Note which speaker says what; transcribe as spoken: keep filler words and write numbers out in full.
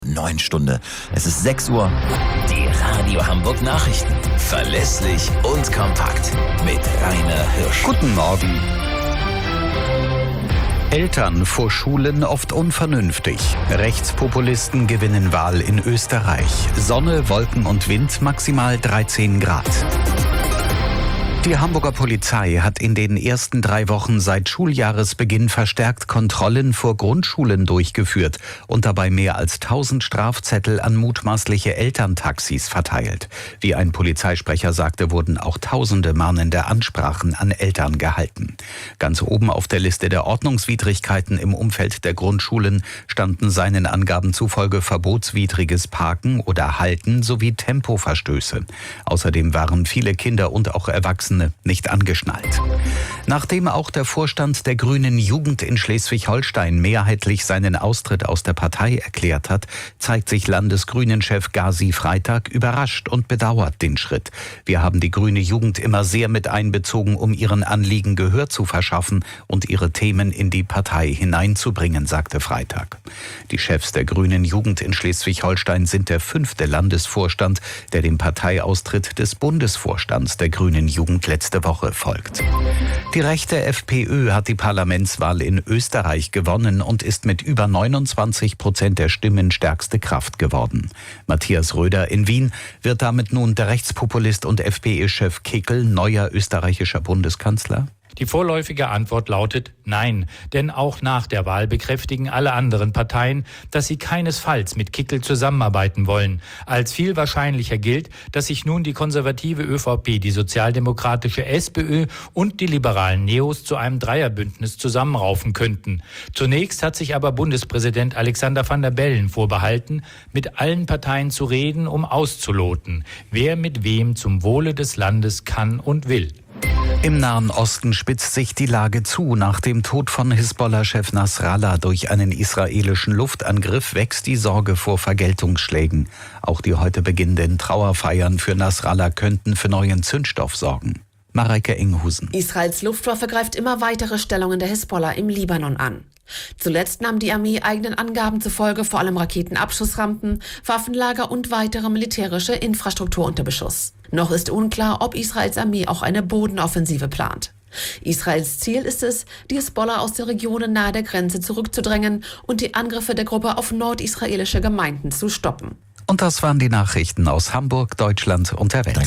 Speaker 1: Neun Stunde. Es ist sechs Uhr. Die Radio Hamburg Nachrichten. Verlässlich und kompakt. Mit Rainer Hirsch.
Speaker 2: Guten Morgen. Eltern vor Schulen oft unvernünftig. Rechtspopulisten gewinnen Wahl in Österreich. Sonne, Wolken und Wind maximal dreizehn Grad. Die Hamburger Polizei hat in den ersten drei Wochen seit Schuljahresbeginn verstärkt Kontrollen vor Grundschulen durchgeführt und dabei mehr als tausend Strafzettel an mutmaßliche Elterntaxis verteilt. Wie ein Polizeisprecher sagte, wurden auch tausende mahnende Ansprachen an Eltern gehalten. Ganz oben auf der Liste der Ordnungswidrigkeiten im Umfeld der Grundschulen standen seinen Angaben zufolge verbotswidriges Parken oder Halten sowie Tempoverstöße. Außerdem waren viele Kinder und auch Erwachsene nicht angeschnallt. Nachdem auch der Vorstand der Grünen Jugend in Schleswig-Holstein mehrheitlich seinen Austritt aus der Partei erklärt hat, zeigt sich Landesgrünen-Chef Gazi Freitag überrascht und bedauert den Schritt. Wir haben die grüne Jugend immer sehr mit einbezogen, um ihren Anliegen Gehör zu verschaffen und ihre Themen in die Partei hineinzubringen, sagte Freitag. Die Chefs der Grünen Jugend in Schleswig-Holstein sind der fünfte Landesvorstand, der dem Parteiaustritt des Bundesvorstands der Grünen Jugend letzte Woche folgt. Die rechte FPÖ hat die Parlamentswahl in Österreich gewonnen und ist mit über neunundzwanzig Prozent der Stimmen stärkste Kraft geworden. Matthias Röder in Wien wird damit nun der Rechtspopulist und FPÖ-Chef Kickl neuer österreichischer Bundeskanzler?
Speaker 3: Die vorläufige Antwort lautet Nein, denn auch nach der Wahl bekräftigen alle anderen Parteien, dass sie keinesfalls mit Kickl zusammenarbeiten wollen. Als viel wahrscheinlicher gilt, dass sich nun die konservative ÖVP, die sozialdemokratische SPÖ und die liberalen Neos zu einem Dreierbündnis zusammenraufen könnten. Zunächst hat sich aber Bundespräsident Alexander Van der Bellen vorbehalten, mit allen Parteien zu reden, um auszuloten, wer mit wem zum Wohle des Landes kann und will.
Speaker 2: Im Nahen Osten spitzt sich die Lage zu. Nach dem Tod von Hisbollah-Chef Nasrallah durch einen israelischen Luftangriff wächst die Sorge vor Vergeltungsschlägen. Auch die heute beginnenden Trauerfeiern für Nasrallah könnten für neuen Zündstoff sorgen. Mareike Inghusen.
Speaker 4: Israels Luftwaffe greift immer weitere Stellungen der Hisbollah im Libanon an. Zuletzt nahm die Armee eigenen Angaben zufolge vor allem Raketenabschussrampen, Waffenlager und weitere militärische Infrastruktur unter Beschuss. Noch ist unklar, ob Israels Armee auch eine Bodenoffensive plant. Israels Ziel ist es, die Hisbollah aus den Regionen nahe der Grenze zurückzudrängen und die Angriffe der Gruppe auf nordisraelische Gemeinden zu stoppen.
Speaker 2: Und das waren die Nachrichten aus Hamburg, Deutschland und der Welt.